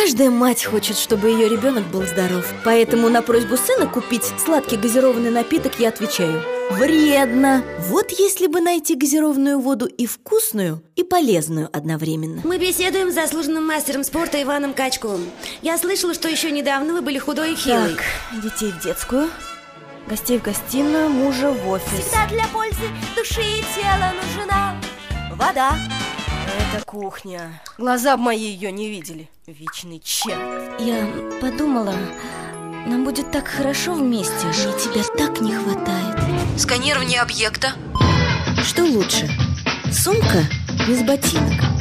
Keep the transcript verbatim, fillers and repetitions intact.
Каждая мать хочет, чтобы ее ребенок был здоров. Поэтому на просьбу сына купить сладкий газированный напиток я отвечаю: вредно! Вот если бы найти газированную воду и вкусную, и полезную одновременно. Мы беседуем с заслуженным мастером спорта Иваном Качковым. Я слышала, что еще недавно вы были худой и хилой. Так, детей в детскую, гостей в гостиную, мужа в офис. Всегда для пользы души и тела нужна вода. Это кухня. Глаза б мои ее не видели. Вечный черт. Я подумала, нам будет так хорошо вместе. Мне тебя так не хватает. Сканирование объекта. Что лучше, сумка без ботинок